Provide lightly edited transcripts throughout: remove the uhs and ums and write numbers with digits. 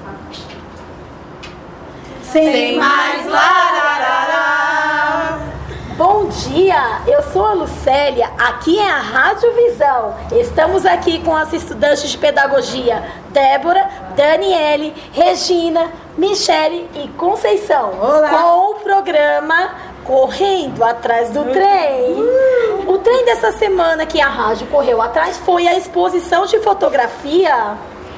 Sem mais larará. Bom dia, eu sou a Lucélia, aqui é a Rádio Visão. Estamos aqui com as estudantes de pedagogia Débora, Daniele, Regina, Michele e Conceição. Olá. Com o programa Correndo Atrás do Trem. O trem dessa semana que a rádio correu atrás foi a exposição de fotografia.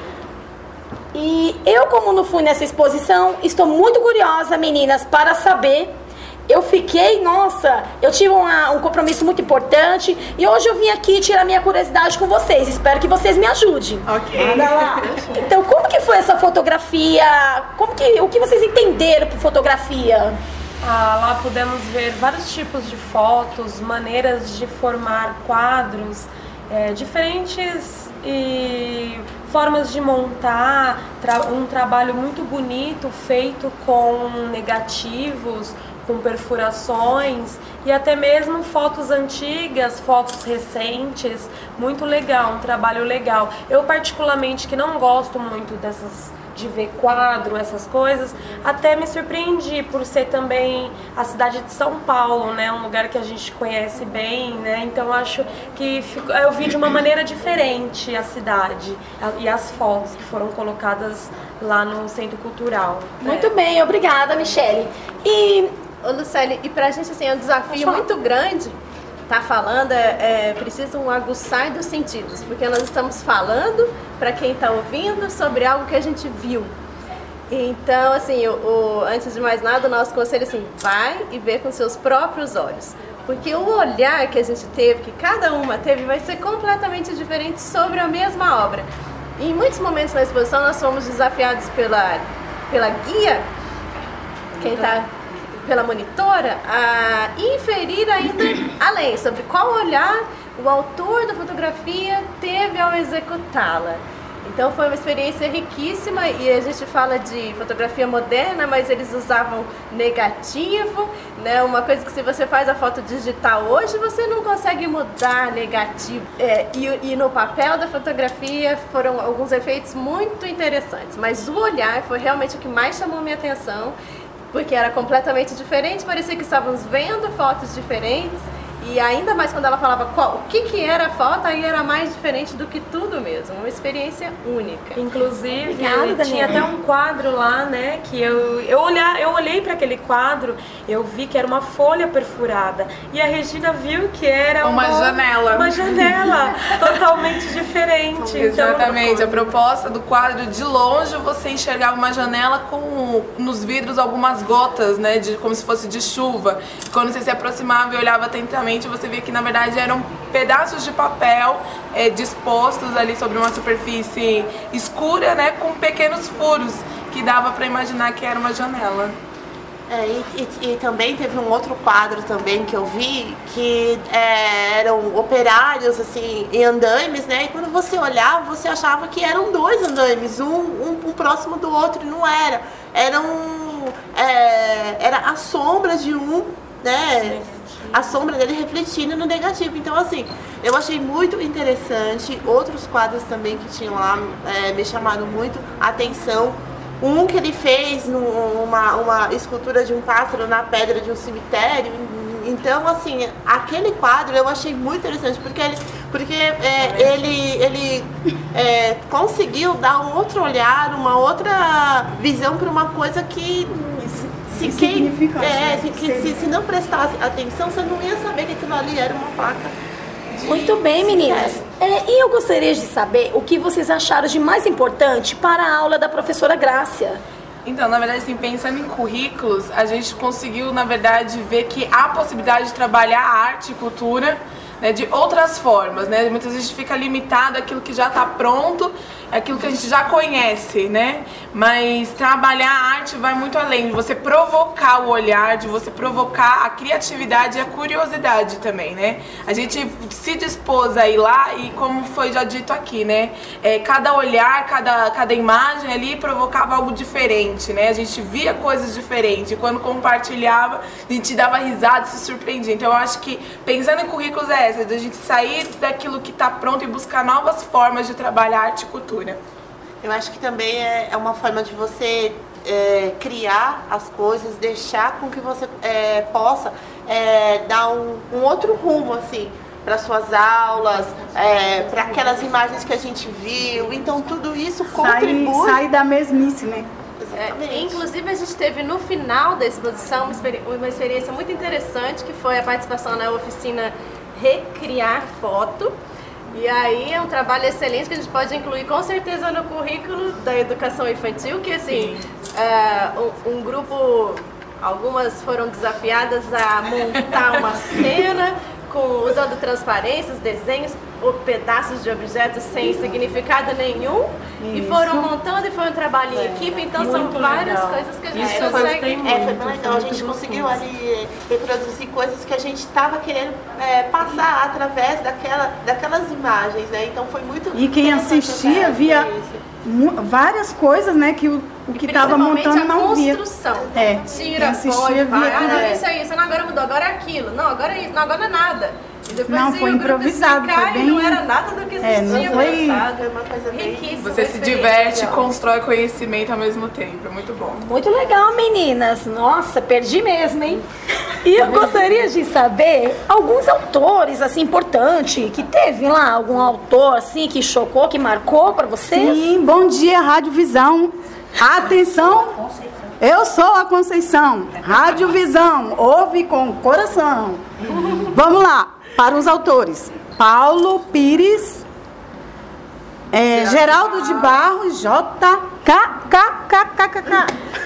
E eu, como não fui nessa exposição, estou muito curiosa, meninas, para saber. Eu tive um compromisso muito importante e hoje eu vim aqui tirar minha curiosidade com vocês. Espero que vocês me ajudem. Ok. Anda lá. Então, como que foi essa fotografia? O que vocês entenderam por fotografia? Lá pudemos ver vários tipos de fotos, maneiras de formar quadros, diferentes formas de montar, um trabalho muito bonito feito com negativos, com perfurações e até mesmo fotos antigas, fotos recentes, muito legal, um trabalho legal. Eu particularmente que não gosto muito de ver quadro, essas coisas, até me surpreendi por ser também a cidade de São Paulo, né, um lugar que a gente conhece bem, né, então acho que eu vi de uma maneira diferente a cidade e as fotos que foram colocadas lá no Centro Cultural. Muito bem, obrigada, Michele. Ô, Lucélia, e pra gente assim, é um desafio muito grande tá falando, precisa aguçar dos sentidos, porque nós estamos falando para quem está ouvindo sobre algo que a gente viu. Então, assim, antes de mais nada, o nosso conselho é assim, vai e vê com seus próprios olhos. Porque o olhar que a gente teve, que cada uma teve, vai ser completamente diferente sobre a mesma obra. E em muitos momentos na exposição nós fomos desafiados pela guia, pela monitora, a inferir ainda além sobre qual olhar o autor da fotografia teve ao executá-la. Então foi uma experiência riquíssima e a gente fala de fotografia moderna, mas eles usavam negativo, né? Uma coisa que se você faz a foto digital hoje, você não consegue mudar negativo. E no papel da fotografia foram alguns efeitos muito interessantes, mas o olhar foi realmente o que mais chamou minha atenção, porque era completamente diferente, parecia que estávamos vendo fotos diferentes. E ainda mais quando ela falava o que era a foto, aí era mais diferente do que tudo mesmo. Uma experiência única. Inclusive, Obrigada, tinha até um quadro lá, né, que eu olhei para aquele quadro, eu vi que era uma folha perfurada. E a Regina viu que era uma janela. Uma janela totalmente diferente. Exatamente. Então, a proposta do quadro, de longe você enxergava uma janela com nos vidros algumas gotas, né, como se fosse de chuva. Quando você se aproximava e olhava atentamente, você via que na verdade eram pedaços de papel dispostos ali sobre uma superfície escura, né, com pequenos furos que dava para imaginar que era uma janela. E também teve um outro quadro também que eu vi, que eram operários assim em andaimes, né? E quando você olhava, você achava que eram dois andaimes, um próximo do outro, e não era. Era a sombra de um, né? A sombra dele refletindo no negativo. Então, assim, eu achei muito interessante. Outros quadros também que tinham lá me chamaram muito a atenção. Um que ele fez uma escultura de um pássaro na pedra de um cemitério. Então, assim, aquele quadro eu achei muito interessante, porque ele conseguiu dar um outro olhar, uma outra visão para uma coisa que... Se não prestasse atenção, você não ia saber que aquilo ali era uma placa. Muito bem, meninas. E eu gostaria de saber o que vocês acharam de mais importante para a aula da professora Grácia. Então, na verdade, assim, pensando em currículos, a gente conseguiu, na verdade, ver que há possibilidade de trabalhar a arte e cultura, né, de outras formas, né? Muitas vezes a gente fica limitado àquilo que já está pronto, aquilo que a gente já conhece, né? Mas trabalhar a arte vai muito além, de você provocar o olhar, de você provocar a criatividade e a curiosidade também, né? A gente se dispôs a ir lá e, como foi já dito aqui, né? Cada olhar, cada imagem ali provocava algo diferente, né? A gente via coisas diferentes, e quando compartilhava, a gente dava risada, se surpreendia. Então eu acho que, pensando em currículos, da gente sair daquilo que está pronto e buscar novas formas de trabalhar arte e cultura. Eu acho que também é uma forma de você criar as coisas, deixar com que você possa dar um outro rumo, assim, para suas aulas, para aquelas imagens que a gente viu. Então, tudo isso contribui. Sai da mesmice, né? Inclusive, a gente teve no final da exposição uma experiência muito interessante, que foi a participação na oficina Recriar Foto. E aí é um trabalho excelente que a gente pode incluir com certeza no currículo da educação infantil, que assim, um grupo, algumas foram desafiadas a montar uma cena usando transparências, desenhos ou pedaços de objetos sem significado nenhum. Isso. E foram montando e foi um trabalho em equipe, então são várias coisas que a gente consegue. Foi bem legal, a gente conseguiu ali reproduzir coisas que a gente estava querendo passar através daquelas imagens, né? Então foi muito. E quem assistia via várias coisas, né, que o que estava montando não via. Construção. Tira, põe, vai. Isso aí, isso não, agora mudou, agora é aquilo. Não, agora é isso, não, agora é nada. E depois não, foi improvisado, foi bem... não era nada do que existia pensado. Foi uma coisa riquíssima. Você se diverte e constrói conhecimento ao mesmo tempo, é muito bom. Muito legal, meninas. Nossa, perdi mesmo, hein? E eu gostaria de saber alguns autores, assim, importantes, que teve lá algum autor, assim, que chocou, que marcou pra vocês? Sim, bom dia, Rádio Visão. Atenção, eu sou a Conceição. Rádio Visão, ouve com coração. Vamos lá, para os autores. Paulo Pires, Geraldo de Barros, JKKKKK.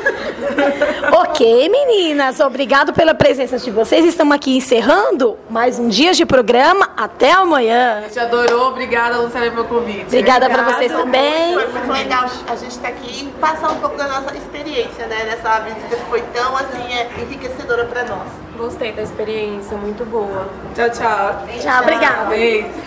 Ok, meninas, obrigado pela presença de vocês. Estamos aqui encerrando mais um dia de programa. Até amanhã. A gente adorou, obrigada, Luciana, pelo convite. Obrigada para vocês também. Foi muito legal a gente estar aqui e passar um pouco da nossa experiência, né? Nessa visita que foi tão, assim, enriquecedora para nós. Gostei da experiência, muito boa. Tchau, tchau. Tchau, obrigada. Beijo.